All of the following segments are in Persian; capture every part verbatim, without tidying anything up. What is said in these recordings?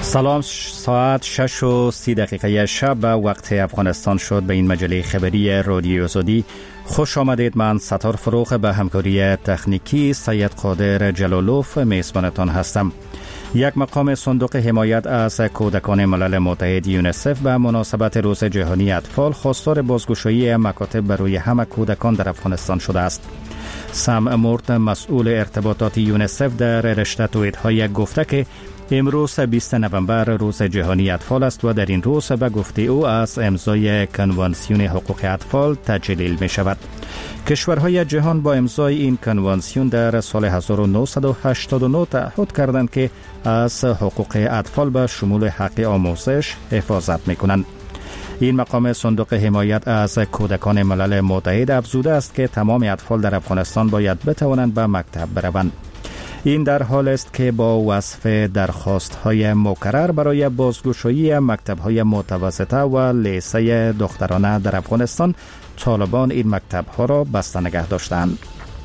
سلام، ساعت شش و سی دقیقه شب به وقت افغانستان شد. به این مجله خبری رادیو آزادی خوش آمدید. من ستار فروخ به همکاری تکنیکی سید قادر جلالوف میزبانتان هستم. یک مقام صندوق حمایت از کودکان ملل متحد یونیسف به مناسبت روز جهانی اطفال خواستار بازگشایی مکاتب برای همه کودکان در افغانستان شده است. سم مورت، مسئول ارتباطات یونیسف در رشته توییت‌های گفته که امروز بیستم نوامبر روز جهانی اطفال است و در این روز به گفته او از امضای کنوانسیون حقوق اطفال تجلیل می شود. کشورهای جهان با امضای این کنوانسیون در سال هزار و نهصد و هشتاد و نه تعهد کردند که از حقوق اطفال به شمول حق آموزش حفاظت می کنند. این مقام صندوق حمایت از کودکان ملل متحد افزوده است که تمام اطفال در افغانستان باید بتوانند به مکتب بروند. این در حال است که با وصف درخواست‌های مکرر برای بازگشایی مکتب‌های متوسطه و لیسه دخترانه در افغانستان، طالبان این مکتب‌ها را بسته نگه داشتند.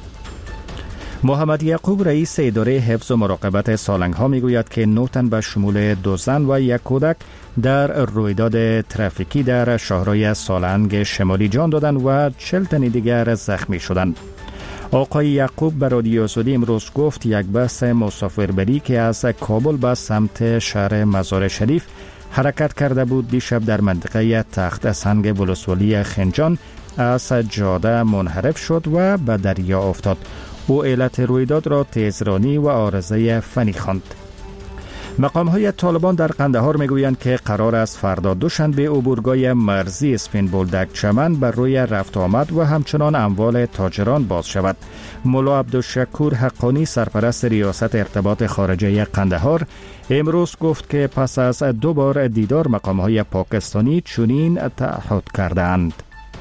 محمد یعقوب، رئیس اداره حفظ و مراقبت سالنگ‌ها میگوید که نه تن به شمول دو زن و یک کودک در رویداد ترافیکی در شهرهای سالنگ شمالی جان دادند و چهل تن دیگر زخمی شدند. آقای یعقوب به رادیو آزادی امروز گفت یک بس مسافربری که از کابل به سمت شهر مزار شریف حرکت کرده بود دیشب در منطقه تخت سنگ ولسوالی خنجان از جاده منحرف شد و به دریا افتاد. او علت رویداد را تیزرانی و عارضه فنی خواند. مقام‌های طالبان در قندهار میگویند که قرار است فردا دوشنبه عبورگاه مرزی اسپین بولدک چمن بر روی رفت آمد و همچنان اموال تاجران باز شود. مولا عبدالشکور حقانی، سرپرست ریاست ارتباط خارجه قندهار، امروز گفت که پس از دو بار دیدار مقام‌های پاکستانی چنین تعهد کردند.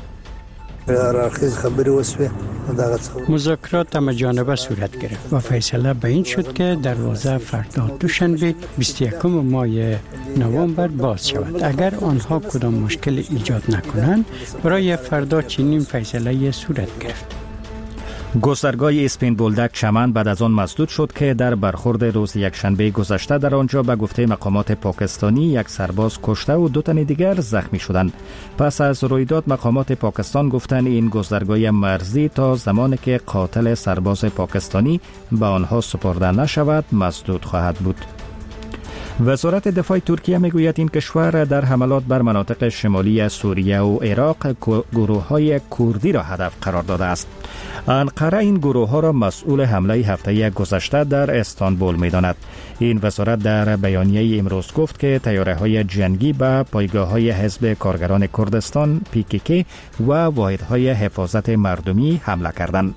مذاکرات همه‌جانبه صورت گرفت و فیصله به این شد که دروازه فردا دوشنبه بیست و یکم ماه نوامبر باز شود. اگر آنها کدام مشکل ایجاد نکنند برای فردا چنین فیصله صورت گرفت. گذرگاه اسپین بولدک چمن بعد از آن مسدود شد که در برخورد روز یکشنبه گذشته در آنجا به گفته مقامات پاکستانی یک سرباز کشته و دو تن دیگر زخمی شدند. پس از رویداد مقامات پاکستان گفتند این گذرگاه مرزی تا زمانی که قاتل سرباز پاکستانی به آنها سپرده نشود مسدود خواهد بود. وزارت دفاع ترکیه میگوید این کشور در حملات بر مناطق شمالی سوریه و عراق گروه‌های کردی را هدف قرار داده است. انقره این گروه‌ها را مسئول حمله هفته گذشته در استانبول می‌داند. این وزارت در بیانیه امروز گفت که طیاره‌های جنگی به پایگاه‌های حزب کارگران کردستان پی کی کی و واحدهای حفاظت مردمی حمله کردند.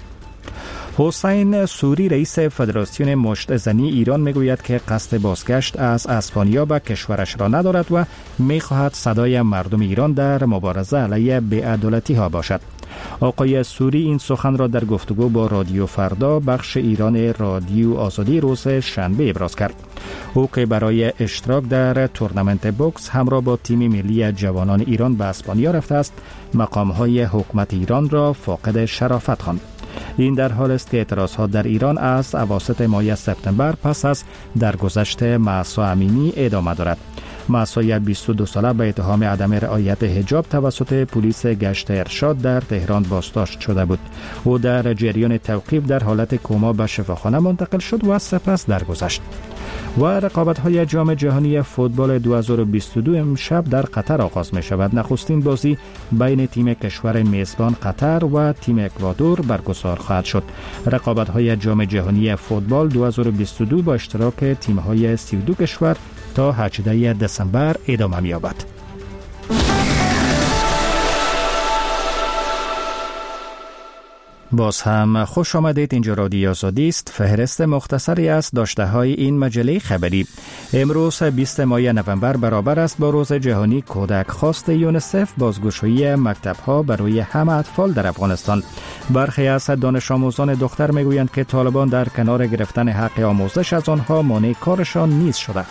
حسین سوری، رئیس فدراسیون مشت زنی ایران میگوید که قصد بازگشت از اسپانیا به کشورش را ندارد و میخواهد صدای مردم ایران در مبارزه علیه بی‌عدالتی ها باشد. آقای سوری این سخن را در گفتگو با رادیو فردا بخش ایران رادیو آزادی روز شنبه ابراز کرد. او که برای اشتراک در تورنمنت بوکس همراه با تیم ملی جوانان ایران به اسپانیا رفته است، مقام‌های حکومت ایران را فاقد شرافت خواند. این در حال است که اعتراضات در ایران از اواسط ماه سپتامبر پس از درگذشت مهسا امینی ادامه دارد. مهسا بیست و دو ساله به اتهام عدم رعایت حجاب توسط پلیس گشت ارشاد در تهران بازداشت شده بود. او در جریان توقیف در حالت کما به شفاخانه منتقل شد و سپس درگذشت. و رقابت‌های جام جهانی فوتبال دو هزار و بیست و دو امشب در قطر آغاز می شود. نخستین بازی بین تیم کشور میزبان قطر و تیم اکوادور برگزار خواهد شد. رقابت‌های جام جهانی فوتبال دو هزار و بیست و دو با اشتراک تیم‌های سی و دو کشور تا هجدهم دسامبر ادامه می‌یابد. باز هم خوش آمدید. اینجا رادیو آزادی است. فهرست مختصری از داشته‌های این مجله خبری. امروز بیستم ماه نوامبر برابر است با روز جهانی کودک. خواست یونیسف بازگشایی مکتب‌ها برای همه اطفال در افغانستان. برخی از دانش آموزان دختر میگویند که طالبان در کنار گرفتن حق آموزش از آنها مانع کارشان نیز شده.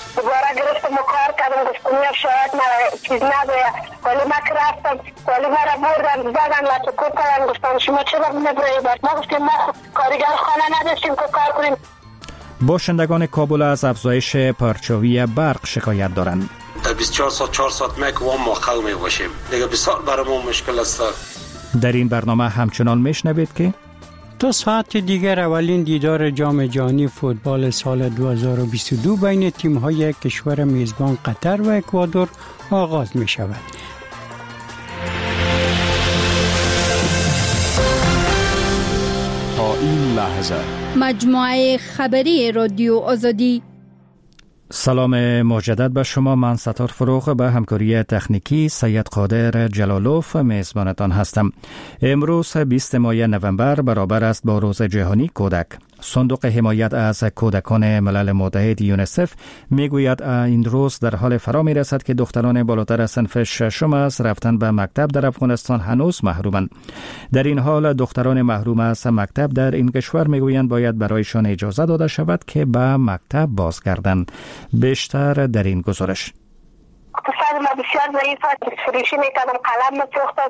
دنیا شاید ما چیز نداره ولی ما که رفتم ولی ما را بردن زدن لطکو کردن گفتن شما چرا نبرایی باید ما گفتیم ما کارگر خانه نداشتیم که کار کنیم. باشندگان کابل از افزایش پرچاوی برق شکایت دارند. در بیست و چهار ساعت چهار ساعت مک و ما خل می باشیم. دیگه بسیار برای ما مشکل است. در این برنامه همچنان میشنوید که تا ساعت دیگر اولین دیدار جام جهانی فوتبال سال دو هزار و بیست و دو بین تیم‌های کشور میزبان قطر و اکوادور آغاز می شود. تا این لحظه مجموعه خبری رادیو آزادی. سلام مجدد به شما. من ستار فروغ به همکاری تکنیکی سید قادر جلالوف میزبانتان هستم. امروز بیست ماه نوامبر برابر است با روز جهانی کودک. صندوق حمایت از کودکان ملل متحد یونیسف میگوید این روز در حال فرا می رسد که دختران بالاتر از صنف ششم از رفتن به مکتب در افغانستان هنوز محرومند. در این حال دختران محروم از مکتب در این کشور میگویند باید برایشان اجازه داده شود که به مکتب بازگردند. بیشتر در این گزارش. اقتصاد ما بسیار ضعیف است. فروشی میکردم، قلم میفروختم،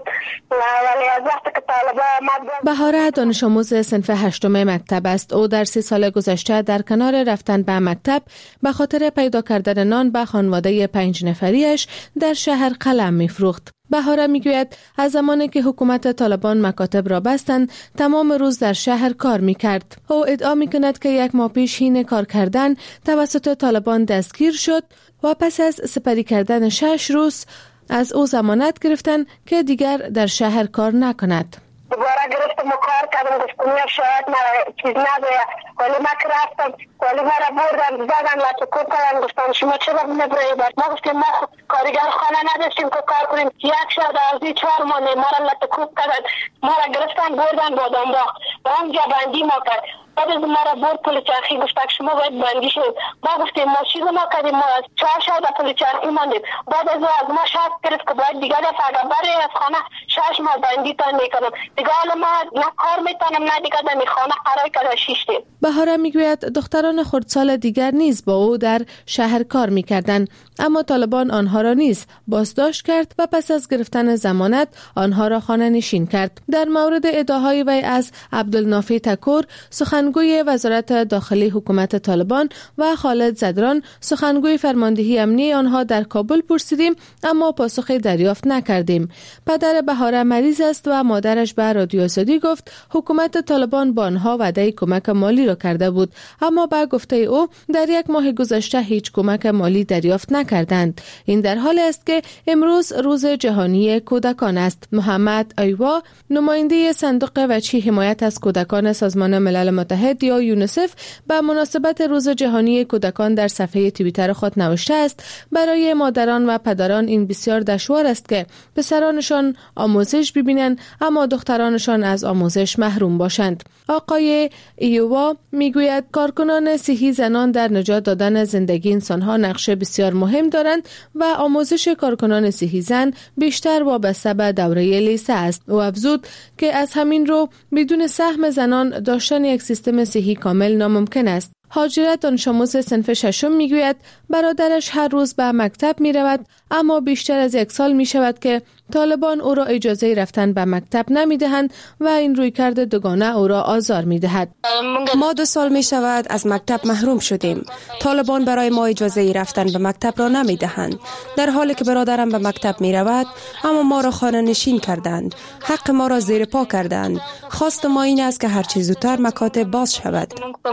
ولی از وقتی که طالبا آمد. بهاره دانش آموز صنف هشتم مکتب است. او در سی سال گذشته در کنار رفتن به مکتب به خاطر پیدا کردن نان به خانواده پنج نفریش در شهر قلم میفروخت. بهاره میگوید از زمانی که حکومت طالبان مکاتب را بستند تمام روز در شهر کار میکرد. او ادعا میکند که یک ماه پیش حین کار کردن توسط طالبان دستگیر شد و پس از سپری کردن شش روز از او ضمانت گرفتند که دیگر در شهر کار نکند. دوباره گرفتم و کار کردم، گفتم یا شاید ما چیز نگوید، ولی ما که رفتم ولی ما را بردن زدن لطکوب کردن، گفتم شما چرا نبرایی بار؟ ما گفتیم ما کارگر خانه نداشتیم که کار کنیم، یک شب از چهار مانه ما را لطکوب کردن، ما را گرفتن بردن بادامباغ و اونجا بندی ما کرد. بعد از ما را برد پل چرخی، گفت شما باید بندی شد. ما گفتیم ما چیز ما کردیم، ما از چهار شب در پل چرخی ماندیم. بعد از از ما شرط گرفت که باید دیگه دفعه اگر برای از خانه شش ماه بندی تان میکنم. دیگه حالا ما نه کار میتونم نه دیگه در خانه قرار کرده شش دیم. بهاره میگوید دختران خردسال دیگر نیز با او در شهر کار میکردند، اما طالبان آنها را نیز بازداشت کرد و پس از گرفتن ضمانت آنها را خانه نشین کرد. در مورد ادعاهای وی از عبدالنافی تکور سخنگوی وزارت داخلی حکومت طالبان و خالد زدران سخنگوی فرماندهی امنی آنها در کابل پرسیدیم، اما پاسخی دریافت نکردیم. پدر بهاره مریض است و مادرش به رادیو آزادی گفت حکومت طالبان با آنها وعده کمک مالی را کرده بود، اما با گفته او در یک ماه گذشته هیچ کمک مالی دریافت نکردند. این در حالی است که امروز روز جهانی کودکان است. محمد ایوا نماینده صندوق وچی حمایت از کودکان سازمان ملل متحد یا یونیسف به مناسبت روز جهانی کودکان در صفحه توییتر خود نوشته است برای مادران و پدران این بسیار دشوار است که پسرانشان آموزش ببینند اما دخترانشان از آموزش محروم باشند. آقای ایوا میگوید کارکنان صحی زنان در نجات دادن زندگی انسانها نقش بسیار مهم دارند و آموزش کارکنان صحی زن بیشتر وابسته به دوره لیسه است. او افزود که از همین رو بدون سهم زنان داشتن یک سیستم صحی کامل ناممکن است. هاجرت دانش آموز صنف ششم میگوید برادرش هر روز به مکتب می رود، اما بیشتر از یک سال می شود که طالبان او را اجازه رفتن به مکتب نمی دهند و این رویکرد دوگانه او را آزار می دهد. ما دو سال می شود از مکتب محروم شدیم. طالبان برای ما اجازه رفتن به مکتب را نمی دهند، در حالی که برادرم به مکتب می رود، اما ما را خانه نشین کردند. حق ما را زیر پا کردند. خواست ما این است که هر چه زودتر مکاتب باز شود.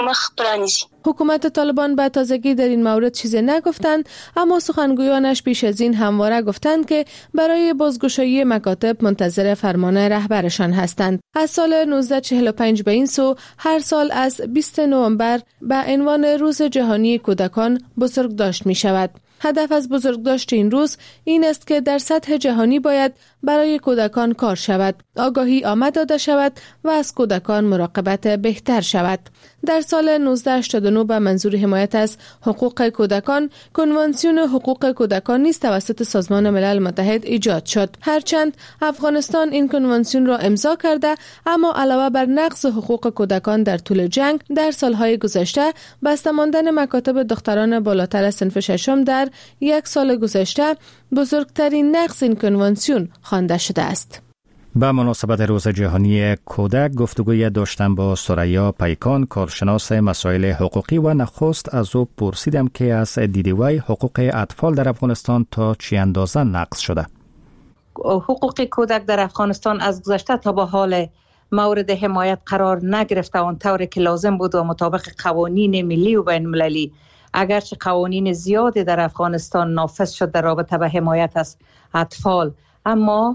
حکومت طالبان به تازگی در این مورد چیزی نگفتند، اما سخنگویانش پیش از این همواره گفتند که برای بازگشایی مکاتب منتظر فرمان رهبرشان هستند. از سال نوزده چهل و پنج به این سو هر سال از بیست نوامبر به عنوان روز جهانی کودکان بزرگداشت می شود. هدف از بزرگداشت این روز این است که در سطح جهانی باید برای کودکان کار شود، آگاهی آمد داده شود و از کودکان مراقبت بهتر شود. در سال نوزده هشتاد و نه به منظور حمایت از حقوق کودکان، کنوانسیون حقوق کودکان نیز توسط سازمان ملل متحد ایجاد شد. هرچند افغانستان این کنوانسیون را امضا کرده، اما علاوه بر نقض حقوق کودکان در طول جنگ، در سالهای گذشته بسته ماندن مکاتب دختران بالاتر از صنف ششم در یک سال گذشته بزرگترین نقض این کنوانسیون خوانده شده است. به مناسبت روز جهانی کودک گفتگوی داشتم با ثریا پیکان، کارشناس مسائل حقوقی، و نخست از او پرسیدم که از دید وی حقوق اطفال در افغانستان تا چه اندازه نقض شده. حقوق کودک در افغانستان از گذشته تا به حال مورد حمایت قرار نگرفته آنطوری که لازم بود و مطابق قوانین ملی و بین المللی. اگرچه قوانین زیادی در افغانستان نافذ شد در رابطه به حمایت از اطفال، اما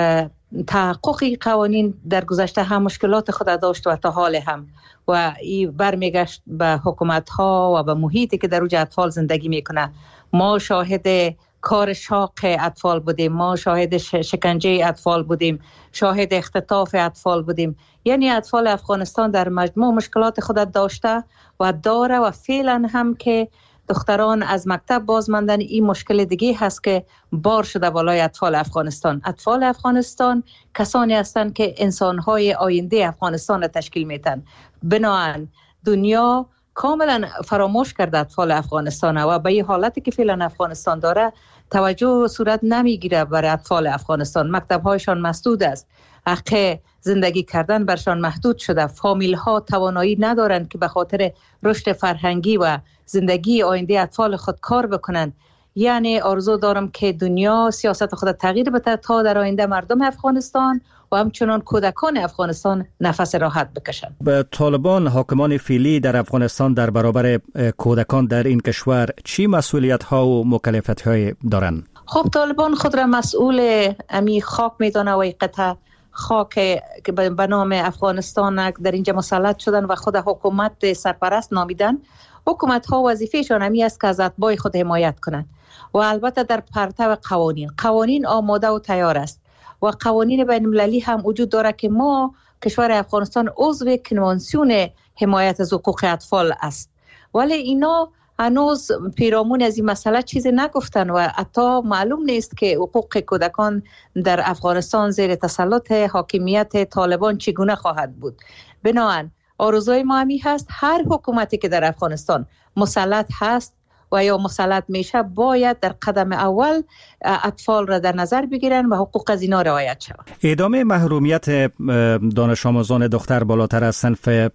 تحقق قوانین در گذشته هم مشکلات خود داشت و تا حال هم و این برمیگشت به حکومت ها و به محیطی که در اوج اطفال زندگی میکنه. ما شاهد کار شاق اطفال بودیم، ما شاهد شکنجه اطفال بودیم، شاهد اختطاف اطفال بودیم. یعنی اطفال افغانستان در مجموع مشکلات خود داشته و داره و فعلا هم که دختران از مکتب باز ماندن این مشکل دیگه هست که بار شده بالای اطفال افغانستان. اطفال افغانستان کسانی هستند که انسانهای آینده افغانستان را تشکیل میتن. بنابراین دنیا کاملا فراموش کرده اطفال افغانستان و به این حالتی که فعلا افغانستان داره توجه صورت نمیگیره برای اطفال افغانستان. مکتب‌هایشان مسدود است، حق زندگی کردن برشان محدود شده، فامیل ها توانایی ندارند که به خاطر رشد فرهنگی و زندگی آینده اطفال خود کار بکنند. یعنی آرزو دارم که دنیا سیاست خود تغییر بده تا در آینده مردم افغانستان و همچنان کودکان افغانستان نفس راحت بکشند. به طالبان، حاکمان فعلی در افغانستان در برابر کودکان در این کشور چی مسئولیت ها و مکلفیت های دارند؟ خب طالبان خود را مسئول امی خاک میدانه و قطع خاک که به نام افغانستان در اینجا مسلط شدن و خود حکومت سرپرست نامیدن. حکومت ها وظیفهشان همی است که از اتباع خود حمایت کنند و البته در پرتو قوانین قوانین آماده و تیار است و قوانین بین المللی هم وجود داره که ما کشور افغانستان عضو کنوانسیون حمایت از حقوق اطفال است، ولی اینا هنوز پیرامون از این مسئله چیزی نگفتن و حتی معلوم نیست که حقوق کودکان در افغانستان زیر تسلط حاکمیت طالبان چگونه خواهد بود. بنابراین آرزوی ما همی هست هر حکومتی که در افغانستان مسلط هست و یا مسلط میشه باید در قدم اول اطفال را در نظر بگیرن و حقوق از اینا رعایت شود. ادامه محرومیت دانش آموزان دختر بالاتر از صنف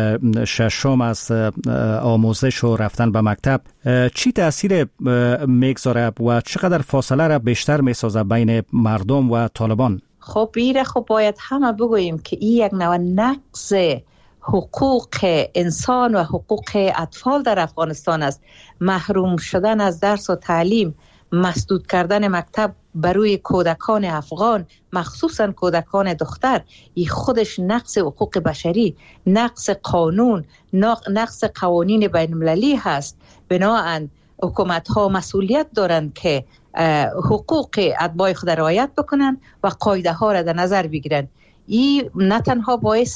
ششم از آموزش و رفتن به مکتب چی تأثیر میگذاره و چقدر فاصله را بیشتر میسازه بین مردم و طالبان؟ خب ایره خب باید همه بگوییم که این یک نوع نقض حقوق انسان و حقوق اطفال در افغانستان است. محروم شدن از درس و تعلیم، مسدود کردن مکتب بروی کودکان افغان، مخصوصا کودکان دختر، این خودش نقض حقوق بشری، نقض قانون، نقض قوانین بین المللی هست. بنابراین حکومت ها مسئولیت دارند که حقوق اتباع خود رعایت بکنن و قاعده ها را در نظر بگیرن. این نه تنها باعث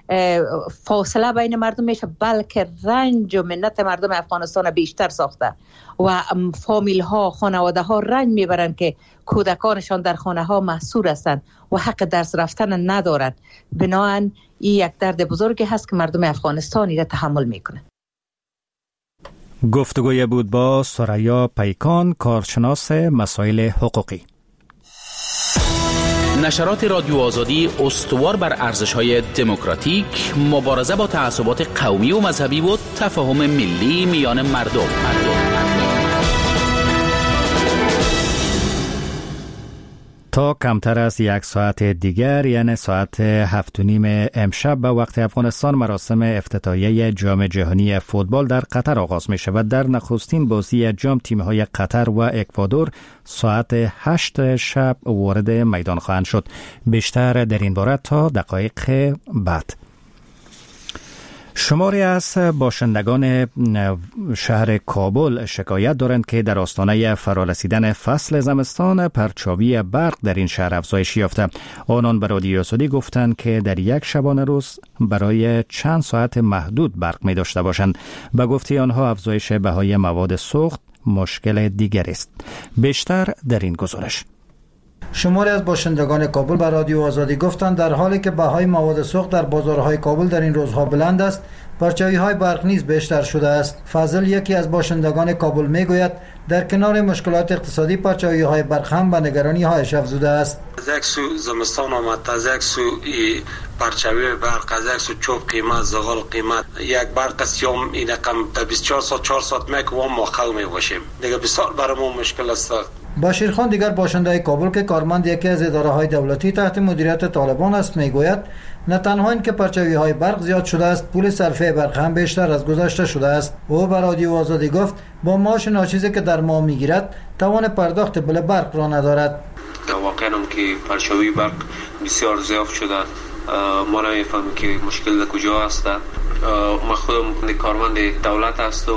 فاصله بین مردم میشه بلکه رنج و منت مردم افغانستان بیشتر ساخته و فامیل ها، خانواده ها رنج میبرن که کودکانشان در خانه ها محصور هستند و حق درس رفتن ندارند. بنابراین این یک درد بزرگی هست که مردم افغانستانی را تحمل میکنه. گفتگوی بود با ثریا پیکان، کارشناس مسائل حقوقی. نشرات رادیو آزادی استوار بر ارزش‌های دموکراتیک، مبارزه با تعصبات قومی و مذهبی و تفاهم ملی میان مردم. مردم. تا کمتر از یک ساعت دیگر یعنی ساعت هفت و نیم امشب به وقت افغانستان مراسم افتتاحیه جام جهانی فوتبال در قطر آغاز می شود. در نخستین بازی جام تیم‌های قطر و اکوادور ساعت هشت شب وارد میدان خواهند شد. بیشتر در این باره تا دقایق بعد. شماری از باشندگان شهر کابل شکایت دارند که در آستانه فرارسیدن فصل زمستان پرچاوی برق در این شهر افزایش یافته. آنان به رادیو آزادی گفتند که در یک شبانه روز برای چند ساعت محدود برق می داشته باشند. به گفته آنها افزایش بهای مواد سوخت مشکل دیگر است. بیشتر در این گزارش. شماری از باشندگان کابل به رادیو آزادی گفتند در حالی که بهای مواد سوخت در بازارهای کابل در این روزها بلند است، پرچاوی های برق نیز بیشتر شده است. فضل یکی از باشندگان کابل میگوید در کنار مشکلات اقتصادی پرچاوی های برق هم به نگرانی هایش افزوده است. از یک سو زمستان آمد، از یک سو پرچاوی برق، از یک سو چوب قیمت، زغال قیمت، یک برق سیام این رقم تا بیست و چهار ساعت چهار ساعت میک و ما خل می باشیم. دیگه بسیار برامون مشکل است. بشیر خان دیگر باشنده کابل که کارمند یکی از اداره های دولتی تحت مدیریت طالبان است میگوید نه تنها این که پرچاوی های برق زیاد شده است، پول صرفه برق هم بیشتر از گذشته شده است. او به رادیو آزادی گفت با معاش ناچیزی که در ماه میگیرد توان پرداخت بل برق را ندارد. واقعا هم که پرچاوی برق بسیار زیاد شده، ما نمیفهمیم که مشکل در کجا است. ما خودم کارمند دولت هستم،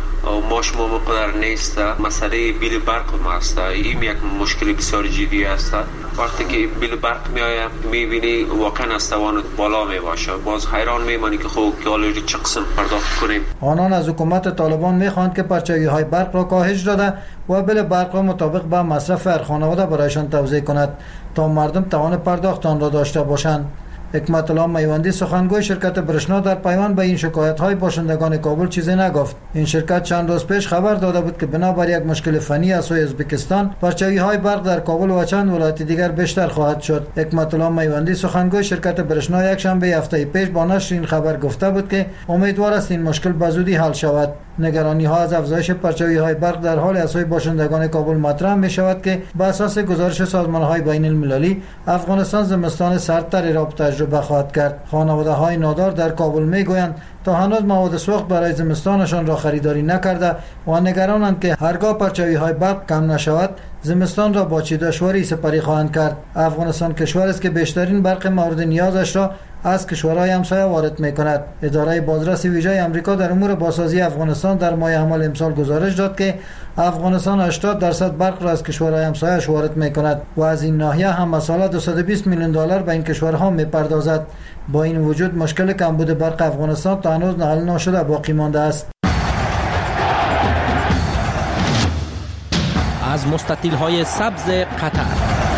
ماش ما مقدر نیست، مسئله بیل برق ما است. این یک مشکل بسیار جدی است. وقتی که بیل برق میآید میبینی واقعا از توانت بالا میباشه، باز حیران میمانی که خب که حالا چه قسم پرداخت کنیم. آنان از حکومت طالبان میخواهند که پرچاوی های برق را کاهش داده و بیل برق را مطابق با مصرف هر خانواده برایشان توزیع کند تا مردم توان پرداخت آن را داشته باشند. حکمت الله میوندی سخنگوی شرکت برشنا در پیوند به این شکایت های باشندگان کابل چیزی نگفت. این شرکت چند روز پیش خبر داده بود که بنابر یک مشکل فنی از سوی ازبکستان پرچاوی های برق در کابل و چند ولایت دیگر بیشتر خواهد شد. حکمت الله میوندی سخنگوی شرکت برشنا یک شنبه هفته پیش با نشر این خبر گفته بود که امیدوار است این مشکل به زودی حل شود. نگرانی ها از افزایش پرچاوی های برق در حال از سوی باشندگان کابل مطرح می شود که بر اساس گزارش سازمان های بین المللی افغانستان زمستان سردتری را تجربه خواهد کرد. خانواده های نادار در کابل می گویند تا هنوز مواد سوخت برای زمستانشان را خریداری نکرده و نگرانند که هرگاه پرچاوی های برق کم نشود زمستان را با چه دشواری سپری خواهند کرد. افغانستان کشوری است که بیشترین برق مورد نیازش را از کشورهای همسایه وارد می‌کند. اداره بازرسی ویژه آمریکا در امور بازسازی افغانستان در ماه حمل امسال گزارش داد که افغانستان هشتاد درصد برق را از کشورهای همسایه‌اش وارد می‌کند و از این ناحیه هم سالا دویست و بیست میلیون دلار به این کشورها می‌پردازد. با این وجود مشکل کمبود برق افغانستان تا هنوز حل نشده باقی مانده است. از مستطیل‌های سبز قطر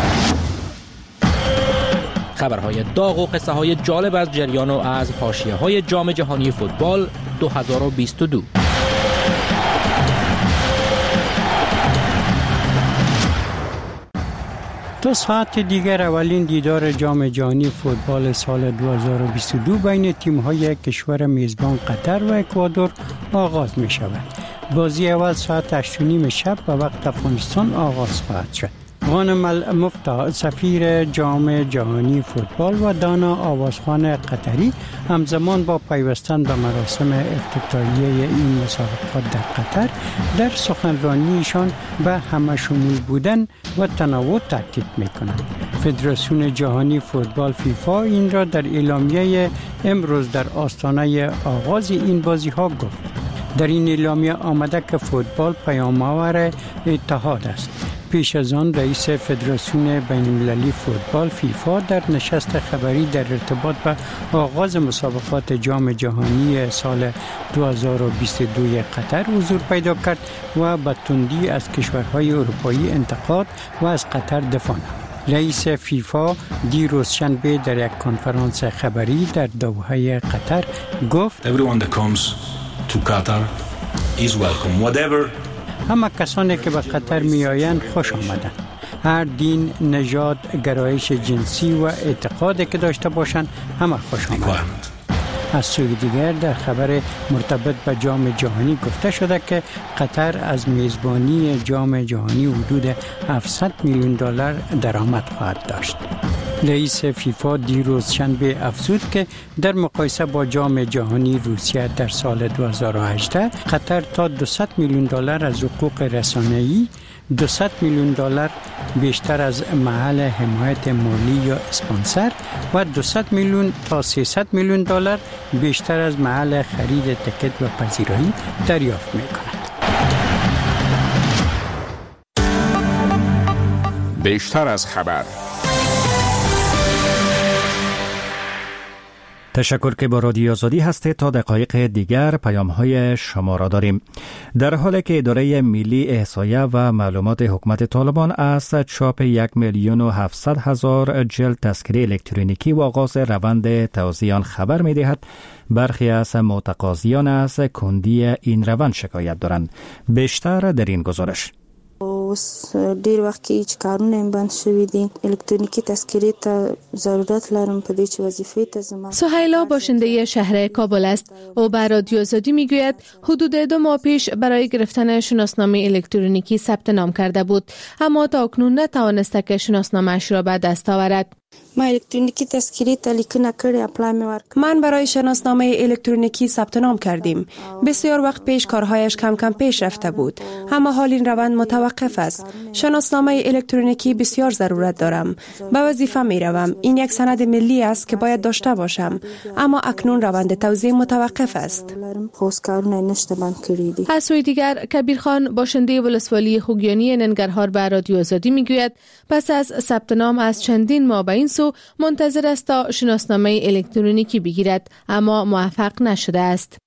خبرهای داغ و قصه های جالب از جریان و از حاشیه های جام جهانی فوتبال دو هزار و بیست و دو. دو ساعت دیگر اولین دیدار جام جهانی فوتبال سال دو هزار و بیست و دو بین تیم‌های کشور میزبان قطر و اکوادور آغاز می شود. بازی اول ساعت هشت و نیم شب به وقت افغانستان آغاز خواهد شد. غانم المفتاح سفیر جام جهانی فوتبال و دانا آوازخوان قطری همزمان با پیوستن به مراسم افتتاحیه این مسابقات در قطر در سخنرانیشان به همه شمول بودن و تنوع تاکید می‌کنند. فدراسیون جهانی فوتبال فیفا این را در اعلامیه امروز در آستانه آغاز این بازی‌ها گفت. در این اعلامیه آمده که فوتبال پیام‌آور اتحاد است. پیش از آن رئیس فدراسیون بین المللی فوتبال فیفا در نشست خبری در ارتباط به آغاز مسابقات جام جهانی سال دو هزار و بیست و دو قطر حضور پیدا کرد و به تندی از کشورهای اروپایی انتقاد و از قطر دفاع نمود. رئیس فیفا دیروز شنبه در یک کنفرانس خبری در دوحه قطر گفت Everyone that comes to Qatar is welcome. Whatever همه کسانی که به قطر می آیند خوش آمدند. هر دین، نژاد، گرایش جنسی و اعتقادی که داشته باشند همه خوش آمدند. از سوی دیگر در خبر مرتبط به جام جهانی گفته شده که قطر از میزبانی جام جهانی حدود هفتصد میلیون دلار درآمد خواهد داشت. رئیس فیفا دیروز شنبه افزود که در مقایسه با جام جهانی روسیه در سال دو هزار و هجده قطر تا دویست میلیون دلار از حقوق رسانه‌ای، دویست میلیون دلار بیشتر از محل حمایت مالی یا اسپانسر و دویست میلیون تا سیصد میلیون دلار بیشتر از محل خرید تکت و پذیرایی دریافت می‌کند. بیشتر از خبر تشکر که با رادیو آزادی هستید. تا دقایق دیگر پیام های شما را داریم. در حالی که اداره ملی احصایه و معلومات حکومت طالبان از چاپ یک میلیون و هفتصد هزار جلد تذکره الکترونیکی و آغاز روند توزیع آن خبر می دهد، برخی از متقاضیان از کندی این روند شکایت دارند. بیشتر در این گزارش. اوس ډیر وخت کې چې کارونه بند شوي دي، الکترونیکی تذکره ته ضرورت لرم په دې چې وظیفه ته زما. سهیلا باشنده شهر کابل است. او به رادیو آزادی میگوید حدود دو ماه پیش برای گرفتن شناسنامه الکترونیکی ثبت نام کرده بود، اما تا اکنون نتوانسته که شناسنامه‌اش را به دست آورد. ما الکترونیکی تذکره ته لیکنه کړې، اپلای مې ورکړ. من برای شناسنامه الکترونیکی ثبت نام کردیم. بسیار وقت پیش کارهایش کم کم پیش رفته بود، اما حال این روند متوقف است. شناسنامه الکترونیکی بسیار ضرورت دارم. به وظیفه می روم. این یک سند ملی است که باید داشته باشم، اما اکنون روند توزیع متوقف است. از سوی دیگر کبیرخان باشنده ولسوالی خوگیانی ننگرهار به رادیو آزادی میگوید پس از ثبت نام از چندین ماه به این سو منتظر است تا شناسنامه الکترونیکی بگیرد، اما موفق نشده است.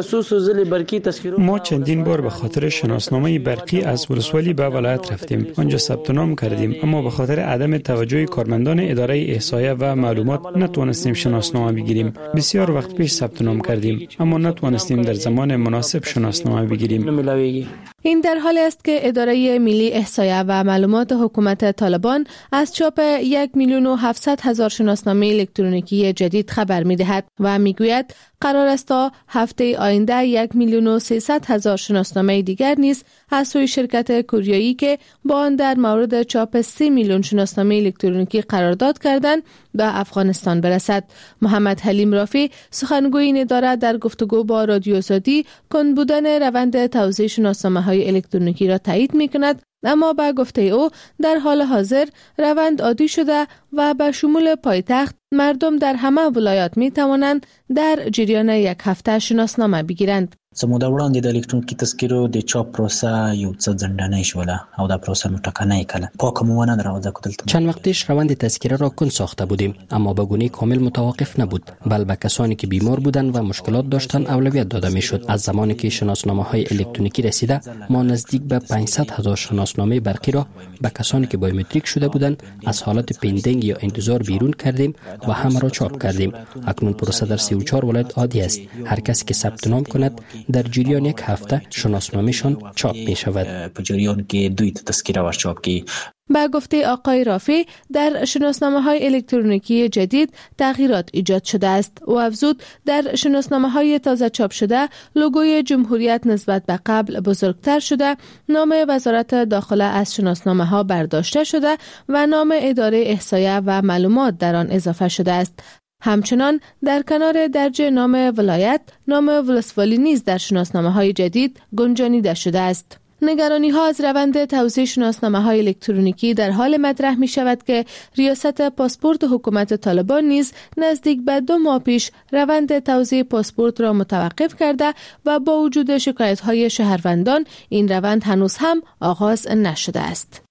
ما چندین بار به خاطر شناسنامه برقی از ولسوالی به ولایت رفتیم، آنجا ثبت نام کردیم، اما به خاطر عدم توجه کارمندان اداره احصایه و معلومات نتوانستیم شناسنامه بگیریم. بسیار وقت پیش ثبت نام کردیم، اما نتوانستیم در زمان مناسب شناسنامه بگیریم. این در حالی است که اداره ملی احصایه و معلومات حکومت طالبان از چاپ یک میلیون و هفتصد هزار شناسنامه الکترونیکی جدید خبر می‌دهد و میگوید قرار است تا هفته آینده یک میلیون و سیصد هزار شناسنامه دیگر نیز از سوی شرکت کوریایی که با آن در مورد چاپ سی میلیون شناسنامه الکترونیکی قرارداد کردند به افغانستان برسد. محمد حلیم رافی سخنگوی این اداره در گفتگو با رادیو آزادی کند بودن روند توزیع شناسنامه‌های الکترونیکی را تایید می‌کند، اما با گفته او در حال حاضر روند عادی شده و به شمول پایتخت مردم در همه ولایات می توانند در جریان یک هفته شناسنامه بگیرند. زموږ د وړاندې د الکترونیکي تذکرو د چاپ پروسه یو څه ځنډنۍ شوله او دا پروسه مو ټکنۍ کړه. پاکه مو ونه دروازه کدلته. چند وقت پیش روند تذکره را کند ساخته بودیم، اما به گونه کامل متوقف نبود، بل به کسانی که بیمار بودند و مشکلات داشتند اولویت داده میشد. از زمانی که شناسنامه‌های الکترونیکی رسیده، ما نزدیک به پانصد هزار شناسنامه برقی را به کسانی که بایومتریک شده بودند از حالت پندینگ یا انتظار بیرون کردیم و همه را چاپ کردیم. اکنون پروسه در سی و چهار ولایت عادی است. هر کسی که ثبت نام کند در جریان یک هفته شناسنامه‌شان چاپ می شود. په جریان کې دوی ته تذکره ور چاپ کی. با گفته آقای رافی در شناسنامه‌های الکترونیکی جدید تغییرات ایجاد شده است. او افزود در شناسنامه‌های تازه چاپ شده لوگوی جمهوریت نسبت به قبل بزرگتر شده، نام وزارت داخله از شناسنامه‌ها برداشته شده و نام اداره احصایه و معلومات در آن اضافه شده است. همچنان در کنار درج نام ولایت، نام ولسوالی نیز در شناسنامه‌های جدید گنجانیده شده است. نگرانی ها از روند توزیع شناسنامه های الکترونیکی در حال مطرح می شود که ریاست پاسپورت حکومت طالبان نیز نزدیک به دو ماه پیش روند توزیع پاسپورت را متوقف کرده و با وجود شکایت های شهروندان این روند هنوز هم آغاز نشده است.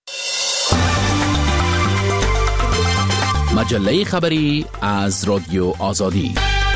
مجله خبری از رادیو آزادی.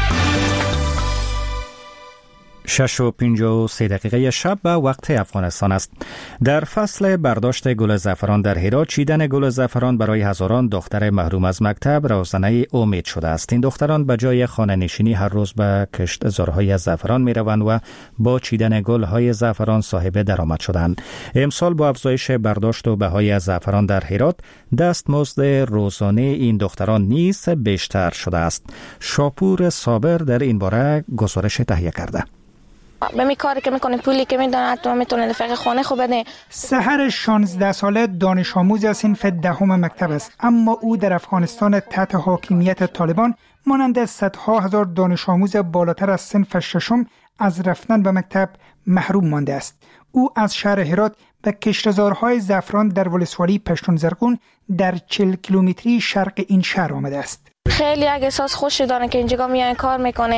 شش و پنجاه و سه دقیقه شب به وقت افغانستان است. در فصل برداشت گل زعفران در هرات، چیدن گل زعفران برای هزاران دختر محروم از مکتب روزنه امید شده است. این دختران به جای خانه نشینی هر روز به کشتزارهای زعفران می روند و با چیدن گل‌های زعفران صاحب درآمد شدند. امسال با افزایش برداشت و بهای زعفران در هرات، دستمزد روزانه این دختران نیز بیشتر شده است. شاپور صابر در این باره گزارش تهیه کرده. به می کاری که میکنه، پولی که میدونه تو میتونه رفیق خانه خوب بده. سحر شانزده ساله دانش آموز صنف دهم مکتب است، اما او در افغانستان تحت حاکمیت طالبان مانند صدها هزار دانش آموز بالاتر از صنف ششم از رفتن به مکتب محروم مانده است. او از شهر هرات به کشتزارهای زعفران در ولسوالی پشتون زرغون در چهل کیلومتری شرق این شهر آمده است. خیلی اگه احساس خوشی داره که اینجا میای کار میکنه،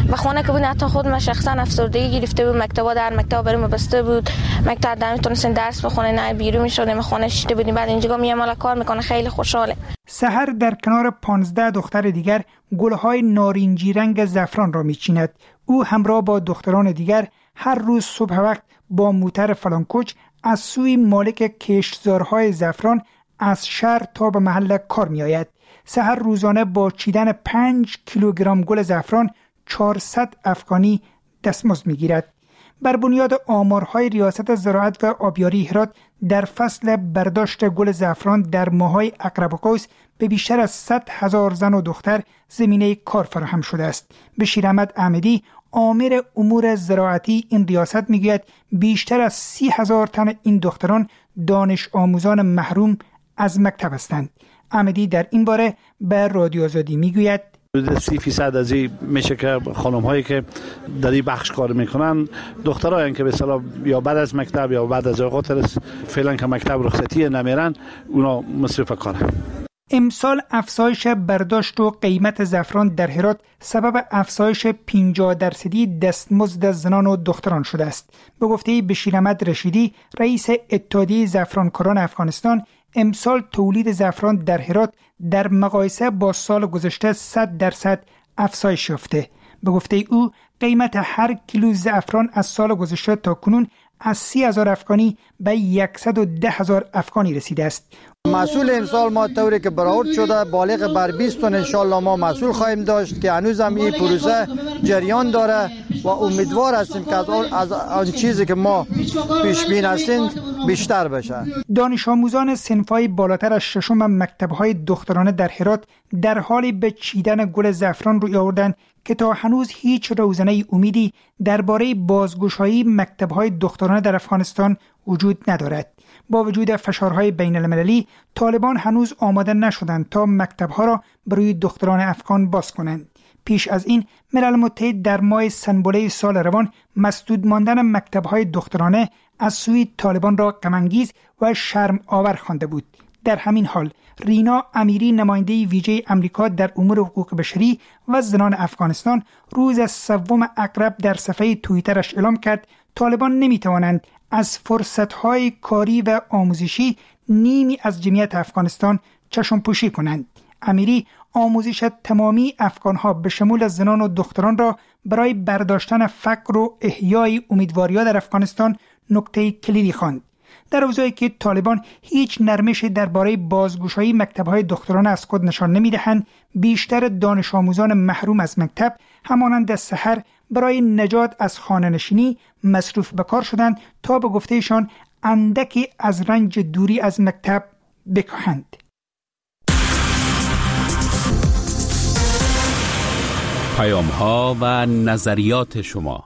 به خانه که بود حتی خود من شخصا افسردگی گرفته بود، مکتبا در مکتب برای ما بسته بود، مکتب در نمیتونستیم درس بخونه، نه بیرون میشدیم خانه شیشته بودیم. بعد اینجا میام حالا کار میکنه، خیلی خوشحاله. سحر در کنار پانزده دختر دیگر گلهای نارنجی رنگ زعفران را میچیند. او همراه با دختران دیگر هر روز صبح وقت با موتر فلانکوچ از سوی مالک کشتزارهای زعفران از شهر تا به محل کار می آید. سحر روزانه با چیدن پنج کیلوگرم گل زعفران چهارصد افغانی دستمزد می گیرد. بر بنیاد آمارهای ریاست زراعت و آبیاری هرات در فصل برداشت گل زعفران در ماه‌های اقرب قوس به بیشتر از صد هزار زن و دختر زمینه کار فراهم شده است. بشیر احمد احمدی آمر امور زراعتی این ریاست میگوید بیشتر از سی هزار تن این دختران دانش آموزان محروم از مکتب هستند. احمدی در این باره به رادیو آزادی میگوید حدود سی فیصد از این میشه که خانم هایی که در این بخش کار میکنن دخترایی که به اصطلاح یا بعد از مکتب یا بعد از اوقات فعلا که مکتب رخصتی نمیرن اونا مصرف کارن. امسال افزایش برداشت و قیمت زعفران در هرات سبب افزایش پنجاه درصدی دستمزد زنان و دختران شده است. به گفته بشیر احمد رشیدی رئیس اتحادیه زعفرانکاران افغانستان، امسال تولید زعفران در هرات در مقایسه با سال گذشته صد درصد افزایش یافته. به گفته او قیمت هر کیلو زعفران از سال گذشته تا کنون از سی هزار افغانی به صد و ده هزار افغانی رسیده است. محصول امسال ما طوری که برآورد شده بالغ بر بیست تن انشالله ما محصول خواهیم داشت که هنوز هم این پروسه جریان داره و امیدوار هستیم که از آن, از آن چیزی که ما پیش بین هستیم بیشتر بشه. دانش آموزان صنف‌های بالاتر از ششم مکتب‌های دخترانه در هرات در حال به چیدن گل زعفران روی آوردند که تا هنوز هیچ روزنه امیدی درباره بازگشایی مکتب‌های دخترانه در افغانستان وجود ندارد. با وجود فشارهای بین المللی طالبان هنوز آماده نشدند تا مکتبها را برای دختران افغان باز کنند. پیش از این ملل متحد در ماه سنبله سال روان مسدود ماندن مکتبهای دخترانه از سوی طالبان را غم‌انگیز و شرم آور خوانده بود. در همین حال رینا امیری نماینده ویژه امریکا در امور حقوق بشری و زنان افغانستان روز سوم اقرب در صفحه توییترش اعلام کرد طالبان نمیتوانند از فرصت‌های کاری و آموزشی نیمی از جمعیت افغانستان چشم پوشی کنند. امیری آموزش تمامی افغان‌ها به شمول زنان و دختران را برای برداشتن فقر و احیای امیدواری‌ها در افغانستان نکته کلیدی خواند. در اوضاعی که طالبان هیچ نرمشی درباره بازگشایی مکتب‌های دخترانه از خود نشان نمی‌دهند، بیشتر دانش آموزان محروم از مکتب همانند سحر برای نجات از خانه‌نشینی مصروف به کار شدند تا به گفتهشان اندکی از رنج دوری از مکتب بکاهند. پیام‌ها و نظریات شما.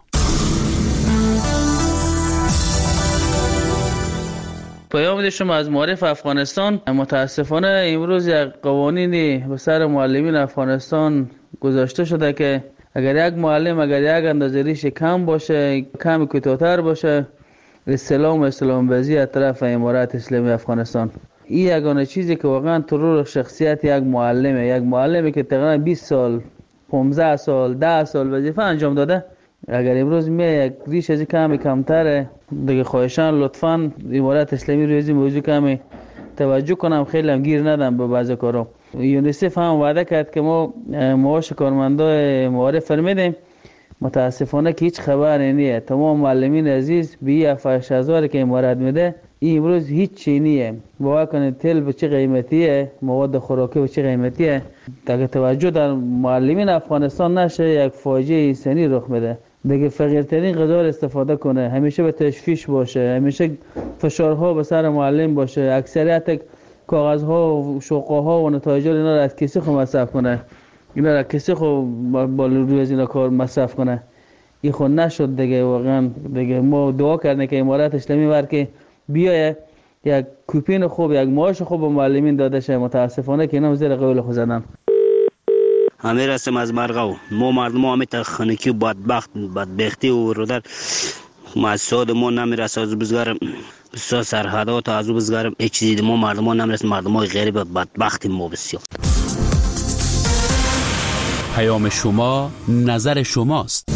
پیام شما از معارف افغانستان. متاسفانه امروز یک قوانینی به سر معلمین افغانستان گذاشته شده که اگر یک معلم اگر یک اندازه ریش کم باشه، کم کوتاه‌تر باشه، استلام و استلام بازی از طرف امارات اسلامی افغانستان. این یگانه چیزی که واقعا ترور شخصیت یک معلمه، یک معلمی که تقریبا بیست سال، پانزده سال، ده سال وظیفه انجام داده، اگر امروز می یک ریش از کمی کمتره دیگه خواهشان لطفاً امارات اسلامی روی این موضوع کمی توجه کنم، خیلی هم گیر ندم به بعضی کارا. یونیسف هم وعده کرد که ما معاش کارمندای معارف فرمیدیم، متاسفانه که هیچ خبری نیه. تمام معلمین عزیز به هفتاد هزار که امارات میده این امروز هیچ چی نیه. باور کنید تل به چه قیمتیه، مواد خوراکی به چه قیمتیه. تا توجه در معلمین افغانستان نشه یک فاجعه انسانی رخ میده. دیگه فقیرترین غذا استفاده کنه، همیشه به تشویش باشه، همیشه فشارها به سر معلم باشه، اکثریت کاغذها و شوقها و نتایج اینا را از کسی خو مصرف کنه، اینا را کسی خو با روی از اینا کار مصرف کنه. این خود نشد دیگه. واقعا دیگه ما دعا کردیم که امارات اسلامی ور که بیایه یک کوپین خوب، یک معاش خوب به معلمین داده شه. متاسفانه که اینا زیر قول خود زدن. امیر هستم از مرغاو. ما مردم ها همیت خنکی و بدبخت بدبختی و رو مساد ما نمیرسه از بزرگ بسیار سرحدات از بزرگ هیچ چیزی ما مردم ها نمیرسه. مردم های غریب بدبختیم ما بسیار. پیام شما نظر شماست.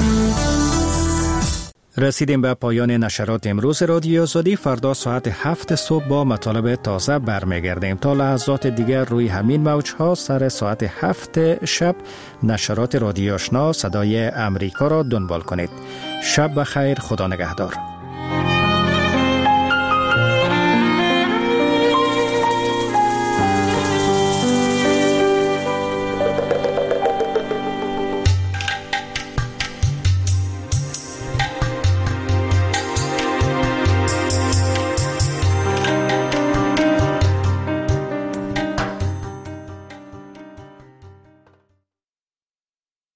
رسیدیم به پایان نشرات امروز رادیو آزادی. فردا ساعت هفت صبح با مطالب تازه برمیگردیم. تا لحظات دیگر روی همین موج‌ها سر ساعت هفت شب نشرات رادیو آشنا صدای امریکا را دنبال کنید. شب بخیر، خدا نگهدار.